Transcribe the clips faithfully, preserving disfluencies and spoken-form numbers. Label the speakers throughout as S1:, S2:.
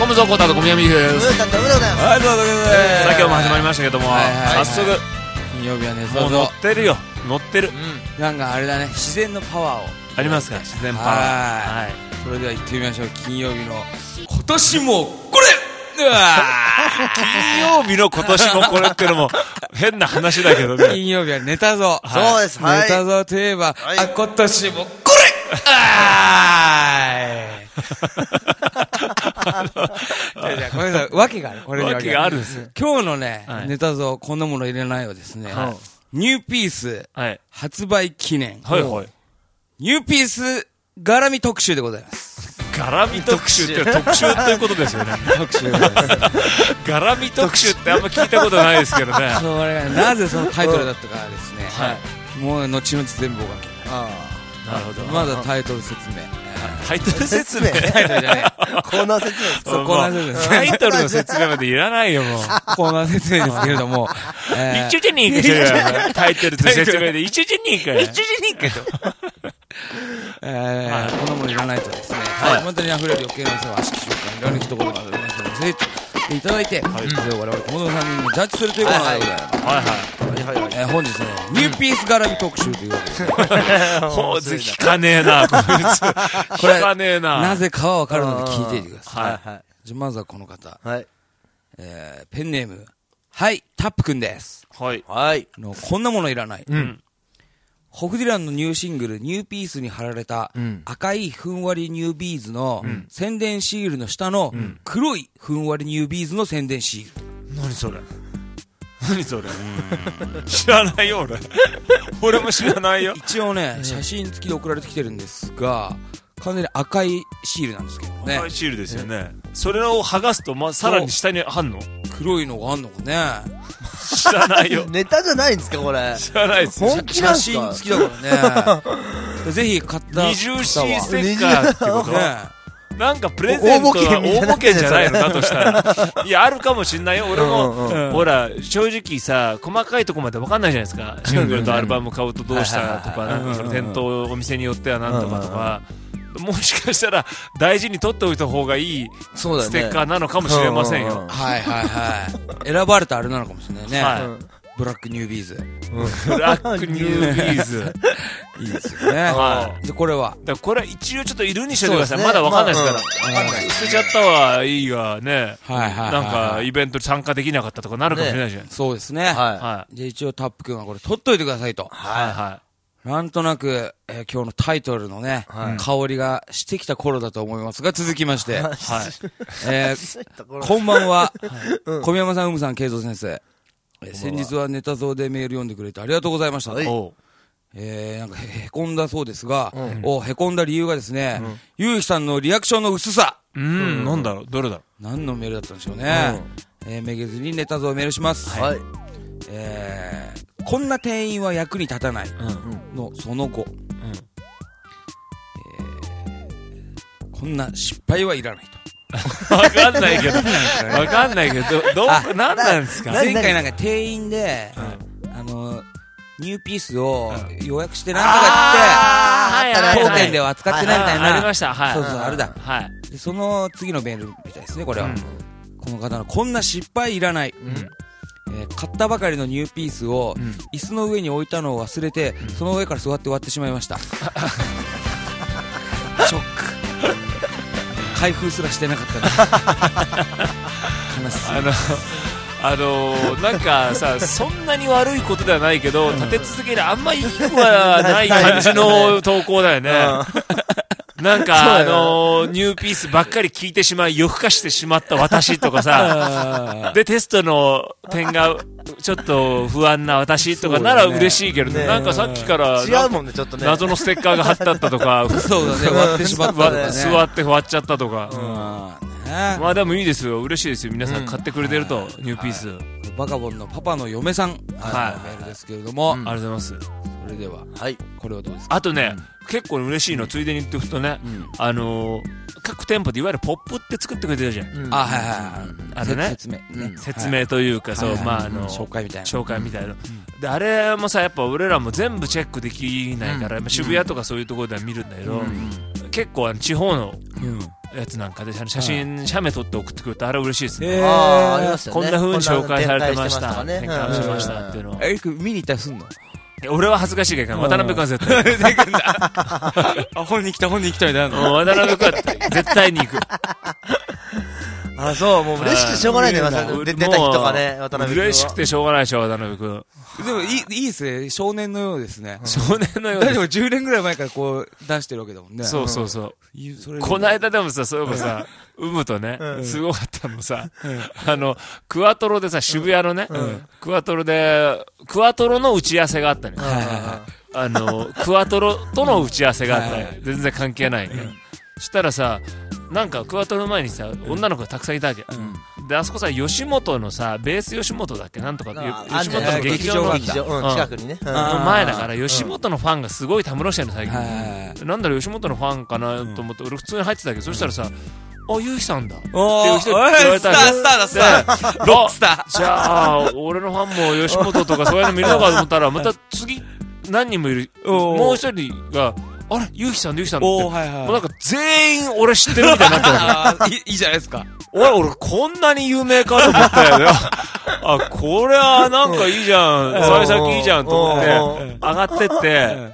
S1: コムゾコタと小宮美です。
S2: うーたんとうでございます。
S3: はい、どうぞどうぞ。
S1: さあ今日も始まりましたけども、
S3: はいはいはい
S1: 早速
S3: 金曜日はね、
S1: もう乗ってるよ、乗ってる、
S3: うん、なんかあれだね、自然のパワーを
S1: ありますか、自然パワー。
S3: はい、それでは行ってみましょう。金曜日の今年もこれうわ
S1: 金曜日の今年もこれってのも変な話だけどね。
S3: 金曜日はネタぞ、
S2: そうです。はい。
S3: ネタぞといえば、
S2: はい、
S3: あ、今年もこれあーいじゃあじゃあごめんなさい、わけがある。これに
S1: わけがあるんですよ。
S3: 今日のね、
S1: はい、
S3: ネタぞこんなもの入れないはですね、はい、ニューピース、はい、発売記念、
S1: はいはい、
S3: ニューピース絡み特集でございます。
S1: 絡み特集って特集ということですよね。
S3: 特集です。
S1: 絡み特集ってあんま聞いたことないですけどね。
S3: それなぜそのタイトルだったかですね、はい、もう後々全部おかけ。
S1: ああ、なるほど。
S3: まだタイトル説明。
S1: タイトル説明
S3: タイトルじゃねえ。
S2: コーナー説明です。
S3: そう、コーナー説明。
S1: タイトルの説明までいらないよ、もう。
S3: コーナー説明ですけれども。
S1: 一緒じゃねえか、それは。タイトルと説明で一緒じゃねえかよ。
S3: 一緒じゃねえかよ。えー、こんなものいらないとですね、本当に溢れる余計な世話、足しようか、いろんな一言がありますので、ぜひいただいて、それを我々、コモドさんにジャッジするというコーナーでございます。はいはい。本日ね、ニューピース絡み特集というわけですね。
S1: ほうず聞かねえな、こいつ。聞かねえな。
S3: なぜかはわかるので聞いていてください。
S1: はいはい。
S3: じゃ、まずはこの方。
S2: はい。
S3: えー、ペンネーム、はい、タップくんです。
S1: はい。
S2: はい。
S3: の、こんなものいらない。
S1: うん。
S3: ホフディランのニューシングル、ニューピースに貼られた赤いふんわりニュービーズの宣伝シールの下の黒いふんわりニュービーズの宣伝シール。
S1: 何それ何それ知らないよ、俺。俺も知らないよ。
S3: 一応ね、写真付きで送られてきてるんですが、完全に赤いシールなんですけどね。
S1: 赤いシールですよね。それを剥がすと、ま、さらに下に貼んの？
S3: 黒いのがあんのかね。
S1: 知らないよ。
S2: ネタじゃないんですか、これ。
S1: 知らないです。
S2: 本気なんすか？
S3: 写真付きだからね。ぜひ買った方は。
S1: 二重 C ステッカーってことね。なんかプレゼントは応募券じゃないのだとしたら。いや、あるかもしんないよ。俺も、ほら、正直さ、細かいとこまで分かんないじゃないですか。シングルとアルバム買うとどうしたとか、なんか店頭、お店によってはなんとかとか。もしかしたら大事に取っておいた方がいいステッカーなのかもしれませんよ。
S3: はいはいはい。選ばれたあれなのかもしれないね。はい。ブラックニュービーズ。
S1: ブラックニュービーズ。
S3: いいですよね。はい。で、これは
S1: だこれは一応ちょっといるにしておいてください。まだわかんないですから。捨てちゃったはいいがね。はいはい。なんかイベントに参加できなかったとかなるかもしれないじゃん。
S3: そうですね。はい。で、一応タップ君はこれ取っといてくださいと。
S1: はいはい。
S3: なんとなく、えー、今日のタイトルのね、はい、香りがしてきた頃だと思いますが、続きまして。はい。えー、こんばんは。はい、小宮山さん、うむさん、慶三先生。えー、先日はネタ像でメール読んでくれてありがとうございました。はい、えー、なんかへ、へこんだそうですが、うん、おへこんだ理由がですね、うん、ゆうきさんのリアクションの薄さ。
S1: うん、うん、なんだろう、どれだろう。
S3: 何のメールだったんでしょうね。うん、えー、めげずにネタ像をメールします。
S2: はい。
S3: えー、こんな店員は役に立たないのその後、うんえー、こんな失敗はいらない
S1: とわかんないけどわかんないけどどうなんなんですか。
S3: 前回なんか店員で、うん、あのニューピースを予約してなんとかって当店では扱ってないみたいな
S1: ありました。はい。
S3: そうそうあれだ。はい。でその次のメールみたいですねこれは、うん、この方のこんな失敗いらない、うんえー、買ったばかりのニューピースを、うん、椅子の上に置いたのを忘れて、うん、その上から座って割ってしまいましたショック開封すらしてなかった悲しい。
S1: あのあのー、なんかさそんなに悪いことではないけど、うん、立て続けるあんまいい子はない感じの投稿だよねなんかあのー、ニューピースばっかり聞いてしまい夜更かしてしまった私とかさでテストの点がちょっと不安な私とかなら嬉しいけど、ね、なんかさっきから
S2: 違うもんねちょっとね
S1: 謎のステッカーが貼ってあったとか
S3: そうだね割ってしまったとかね
S1: 座って割っちゃったとか、うん、まあでもいいですよ嬉しいですよ皆さん買ってくれてると、うん、ニューピース、はい、
S3: バカボンのパパの嫁さん、はい、メールですけれども、
S1: うん、ありがとうございます。
S3: それでは、はい、これはどうですか。
S1: あとね、うん、結構嬉しいのついでに言っておくとね、うん、あのー、各店舗でいわゆるポップって作ってくれてるじゃん、うん、
S3: あはいはいはい
S1: あのね
S3: 説明、ね、
S1: 説明というか、はい、そう、はいはい、まああのー、
S3: 紹介みたいな
S1: 紹介みたいな、うん、であれもさやっぱ俺らも全部チェックできないから、うん、渋谷とかそういうところでは見るんだけど、うん、結構あの地方の、うんやつなんかで写真写メ撮って送ってくるとあれ嬉しいですね。
S2: ああ、ありますよね。
S1: こんな風に紹介されてまし
S2: こんな
S1: た、
S2: 展開してましたとかね
S1: 展開しましたっていうのを。
S3: エリック見に行ったりすんの？
S1: 俺は恥ずかしいから渡辺君は絶対行く。
S3: あ、本に来た本に来たみたいなの。
S1: 渡辺君は絶対に行く。
S2: あ、そう、もう嬉しくてしょうがないね、また出た日とかね、渡辺君は。
S1: 嬉しくてしょうがないでしょ、渡辺君。
S3: でもいい、いいですね。少年のようですね。
S1: 少年のようです。
S3: でもじゅうねんぐらい前からこう出してるわけだもんね。
S1: そうそうそう。
S3: それ
S1: この間でもさ、そういえばさ、うむとね、すごかったのさ、あの、クワトロでさ、渋谷のね、クワトロで、クワトロの打ち合わせがあったのよ。あの、クワトロとの打ち合わせがあったのよ。全然関係ないね。そしたらさ、なんかクワトロの前にさ、女の子がたくさんいたわけ。で、あそこさ、吉本のさ、ベース吉本だっけなんとか、吉本の劇場の
S2: 近くにね。
S1: 前だから、吉本のファンがすごいたむろしてるの、最近。なんだろう、吉本のファンかなと思って、俺普通に入ってたけど、そしたらさ、あ、ゆうきさんだ。っていう人に言われたら、
S3: スターだ、スターだ、スター。ロックスター。
S1: じゃあ、俺のファンも吉本とかそういうの見るのかと思ったら、また次、何人もいる。もう一人が、あれゆうきさん、ゆうきさんって。もうなんか全員俺知ってるみたいになってるわ
S3: け。いいじゃないですか。
S1: 俺、俺こんなに有名かと思ったよね。あ、これはなんかいいじゃん。幸先いいじゃんと思って、上がってって、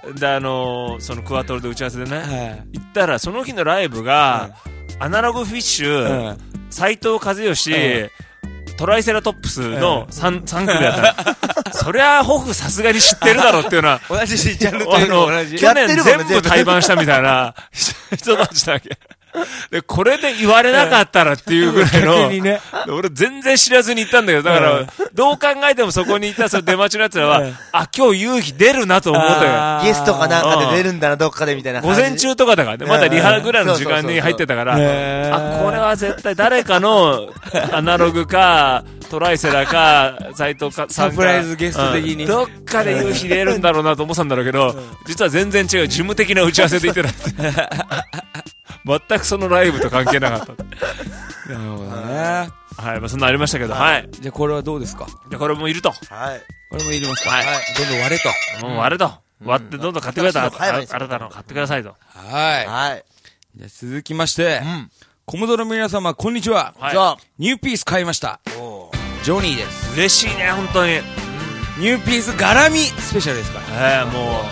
S1: で、あの、そのクワトロで打ち合わせでね、行ったら、その日のライブが、アナログフィッシュ、斎藤和義、トライセラトップスの 3, 3組だったら、そりゃホフさすがに知ってるだろっていうのは、
S3: 同じジャンルというの同じ。
S1: 去年全部対バンしたみたいな人たちだけ。で、これで言われなかったらっていうぐらいの、ね、俺全然知らずに行ったんだけど、だから、どう考えてもそこに行ったその出待ちのやつらは、あ、今日勇気出るなと思ったよ。
S2: ゲストかなんかで出るんだな、どっかでみたいな。
S1: 午前中とかだからね、まだリハぐらいの時間に入ってたから、あ、これは絶対誰かのアナログか、トライセラか、斎藤か、
S3: サプライズゲスト的に。
S1: どっかで勇気出るんだろうなと思ってたんだろうけど、実は全然違う、事務的な打ち合わせで行ってなくて。全くそのライブと関係なかった。
S3: なるほどね。
S1: はい、まあそんなありましたけど、はい。
S3: じゃあこれはどうですか？
S1: じゃあこれもいると。
S2: はい。
S3: これもいりますか？
S1: はい。
S3: どんどん割れと。
S1: もう割れと。割ってどんどん買ってくれた。新たなの買ってくださいと。
S3: はい。
S2: はい。
S3: じゃあ続きまして、コムドの皆様、こんにちは。
S1: はい。
S3: ニューピース買いました。ジョニーです。
S1: 嬉しいね、本当に。
S3: ニューピース絡みスペシャルですから。
S1: ええ、もう。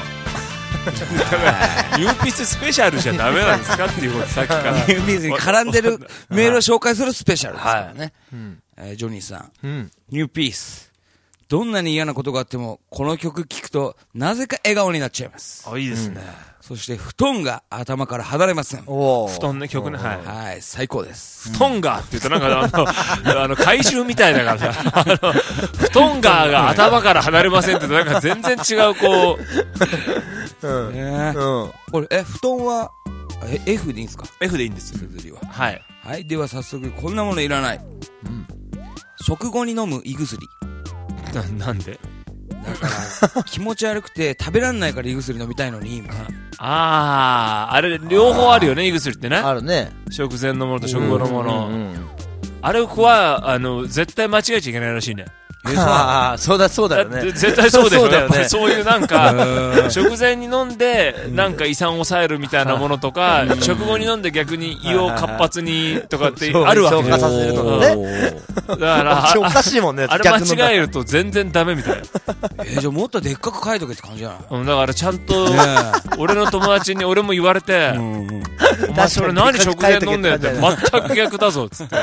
S1: ニューピーススペシャルじゃダメなんですかっていうことさっきから
S3: ニューピースに絡んでるメールを紹介するスペシャルですからね、えー、ジョニーさん、うん、ニューピースどんなに嫌なことがあってもこの曲聴くとなぜか笑顔になっちゃいます。
S1: あ、いいですね、
S3: うん、そして布団が頭から離れません。
S1: お布団ね、曲ね、はい、
S3: はい、最高です。
S1: 布団がって言うとなんかあのあの怪獣みたいだからさ、あの布団がが頭から離れませんってなんか全然違うこう
S2: うん
S3: ね、うん、これえ布団はえ F でいいんですか？
S1: F でいいんですよ。
S3: 綴りは。
S1: はい。
S3: はい、では早速こんなものいらない。うん。食後に飲む胃薬。
S1: な、なんで？
S3: だから気持ち悪くて食べらんないから胃薬飲みたいのにみたいな。
S1: ああ、あれ両方あるよね、胃薬ってね。
S2: あるね。
S1: 食前のものと食後のもの。あれはあの絶対間違えちゃいけないらしいね。
S2: ああ、そうだそうだよね。
S1: 絶対そうでしょ。
S2: そうだよね。
S1: そういうなんか食前に飲んでなんか胃酸を抑えるみたいなものとか、食後に飲んで逆に胃を活発にとかってあるわけ。
S2: 消化させるのね。
S1: だから
S2: おかしいもんね。
S1: あれ間違えると全然ダメみたいな。
S3: えー、じゃあもっとでっかく書いとけって感じじゃない？
S1: うん、だからちゃんと俺の友達に俺も言われて、お前それ何食前飲んでんって全く逆だぞっつって。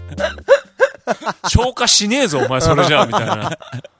S1: 消化しねえぞお前それじゃあみたいな。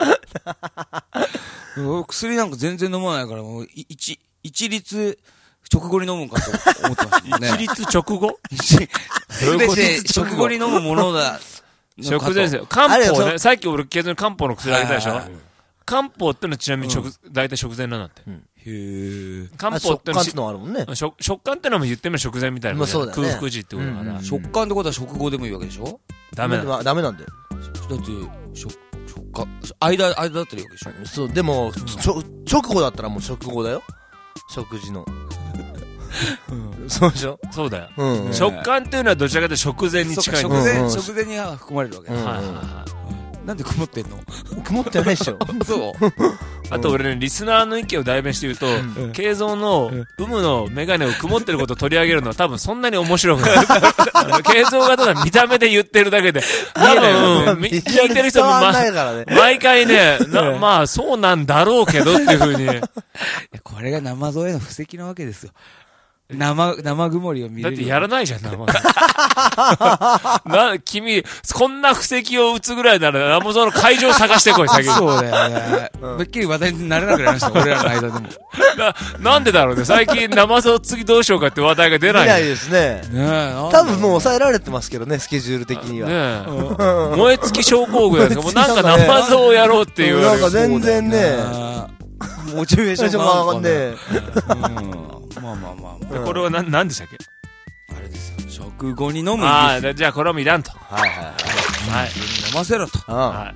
S3: 薬なんか全然飲まないからもう一一律直後に飲むんかと思ってましたね。
S1: 一律直後？
S3: すべて直後に飲むものだ。
S1: 食前ですよ。漢方ね。さっき俺ケツに漢方の薬あげたでしょ。漢方ってのはちなみに食大体食前なんだって。
S2: へえ。
S1: 漢方って
S2: のあるもんね。
S1: 食感ってのも言ってみれば食前みたいな。空腹時ってことだから。
S3: 食感ってことは食後でもいいわけでしょ？
S1: ダメだ。
S2: ダメなんだよ。
S3: だって食食感間間だったらいいわけでしょ？
S2: そうでも直後だったらもう食後だよ。食事の。そうでしょ？
S1: そうだよ。食感っていうのはどちらかというと食前に近い。
S3: 食前食前に含まれるわけ。はいはいはい。なんで曇ってんの？
S2: 曇ってないでしょ。
S3: そう。
S1: あと俺ね、リスナーの意見を代弁して言うと、慶三の有無のメガネを曇ってることを取り上げるのは多分そんなに面白くない。慶三がただ見た目で言ってるだけで、多分、聞いてる人も、ま、毎回ね、なまあそうなんだろうけどっていう風に。
S3: これが生添えの布石なわけですよ。生、生曇りを見れる。
S1: だってやらないじゃん、生。な、君、こんな布石を打つぐらいなら、生添えの会場を探してこい、先に。
S3: そうだよね。めっきり話題になれなくなりました、俺らの間でも。
S1: な、なんでだろうね。最近生添え次どうしようかって話題が出ない。
S2: 出ないですね。
S3: ねえ。
S2: 多分もう抑えられてますけどね、スケジュール的には。
S1: ねえ。燃え尽き症候群ですか。もうなんか生添えをやろうっていう。
S2: なんか全然ね。
S3: モチベーションが
S2: 上がんね。
S3: まあまあまあ。
S1: これは何でしたっけ？
S3: あれですよ。食後に飲む。
S1: ああ、じゃあこれはもういらんと。
S2: はいはい
S3: はい。飲ませろと。
S2: はい。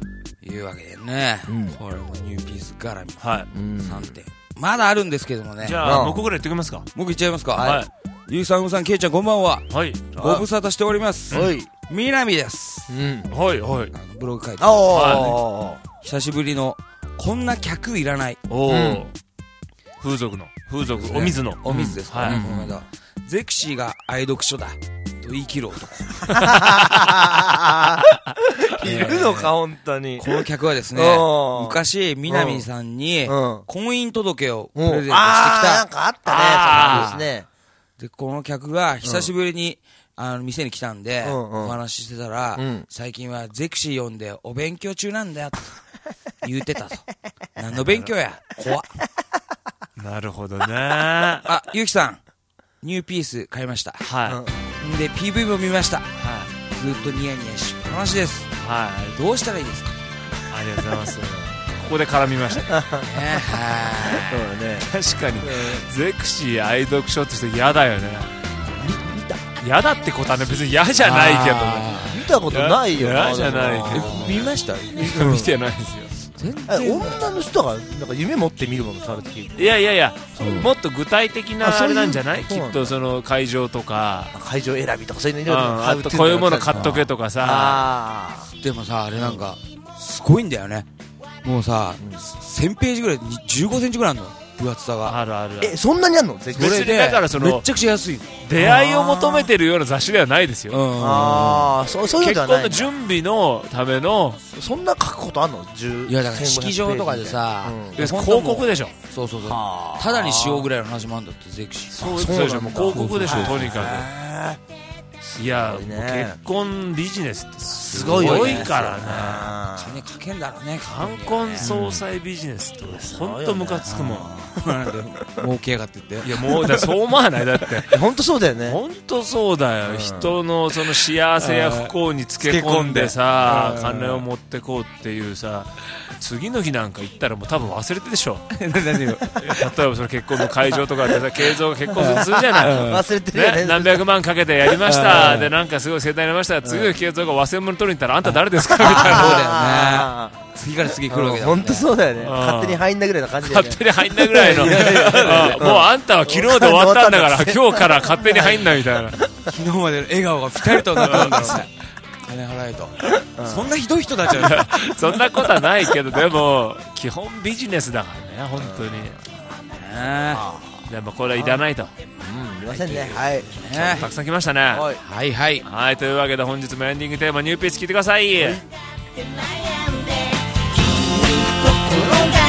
S3: いうわけでね。これもニューピース絡み。
S1: はい。
S3: さんてん。まだあるんですけどもね。
S1: じゃあ、もう一個ぐらい言っておきますか。
S3: 僕言っちゃいますか。
S1: はい。
S3: ゆうさん、うさん、けいちゃん、こんばんは。
S1: はい。
S3: ご無沙汰しております。
S2: はい。
S3: みなみです。
S1: うん。はい、はい。
S3: ブログ書いて
S2: ああ。
S3: 久しぶりの、こんな客いらない。
S1: おお。風俗の。風俗、お水の。
S3: お水ですかね。この間。ゼクシーが愛読書だ。と言い切る男。
S2: いるのか、本当に。
S3: この客はですね、昔、みなみさんに、婚姻届をプレゼントしてきた。
S2: なんかあったね、そうですね。
S3: で、この客が久しぶりに、あの、店に来たんで、お話ししてたら、最近はゼクシー読んでお勉強中なんだよ、と言ってたと。何の勉強や、怖っ。
S1: なるほどね。
S3: あ、ゆうきさん、ニューピース買いました。
S1: はい。
S3: で、ピーブイ も見ました。
S1: はい。
S3: ずっとニヤニヤしっぱなしです。
S1: はい。
S3: どうしたらいいですか？
S1: ありがとうございます。ここで絡みましたね。
S3: はい。
S2: そうだね。
S1: 確かに、ゼクシー愛読書って人嫌だよね。
S2: 見た
S1: 嫌だってことはね、別に嫌じゃないけどね。
S2: 見たことないよ。
S1: 嫌じゃないけど。
S3: 見ました？
S1: 見てないですよ。
S2: 女の人がなんか夢持って見るものされてきて、
S1: いやいやいや、もっと具体的なあれなんじゃない？きっとその会場とか
S2: 会場選びとかそういうのいろいろ、
S1: あとこういうもの買っとけとかさ。
S3: でもさ、あれなんかすごいんだよね。もうさ、せんページぐらい、じゅうごセンチぐらいあるの、分厚さが。
S1: あるある。
S2: え、そんなにあんの？
S1: それでだからその
S3: めっちゃくちゃ安い。
S1: 出会いを求めてるような雑誌ではないですよ。
S2: ああ、そうそういうのじゃない。
S1: 結婚の準備のための。
S2: そんな書くことあんの？
S3: いやだから式場とかでさ、
S1: 広告でしょ。
S3: そうそうそう。ただにしようぐらいの話もあるんだって、ゼクシー。
S1: そうでしょ。もう広告でしょ、とにかく。いや、結婚ビジネスってすごいからね。
S3: 金かけんだろうね。
S1: 冠婚葬祭ビジネスってほんとムカつくもん。
S3: 儲けやがってって。
S1: いやもうだそう思わない？だって
S2: 本当そうだよね。
S1: 本当そうだよ。人のその幸せや不幸につけ込んでさ、金を持ってこうっていうさ、次の日なんか行ったらもう多分忘れてでしょ。何を？例えばその結婚の会場とかでさ、慶三が結婚するじゃない。
S2: 忘れてるよね。
S1: 何百万かけてやりました。でなんかすごい盛大になりました。次の日慶三が忘れ物取りに行ったらあんた誰ですかみたいな。そうだ
S3: よね。次から次来るわけだ。
S2: 本当そうだよね。勝手に入んなぐらいの感じで。
S1: 勝手に入んなぐらいの。もうあんたは昨日で終わったんだから今日から勝手に入んなみたいな。
S3: 昨日までの笑顔がピタリとなったんだろうね。金払えと。そんなひどい人たちは
S1: そんなことはないけど、でも基本ビジネスだからね、本当に。でもこれはいらないと。
S2: いませんね。はい。
S1: たくさん来ましたね。
S3: はいはい。
S1: はい、というわけで本日もエンディングテーマニューピース聞いてください。
S4: 悩んで君と転が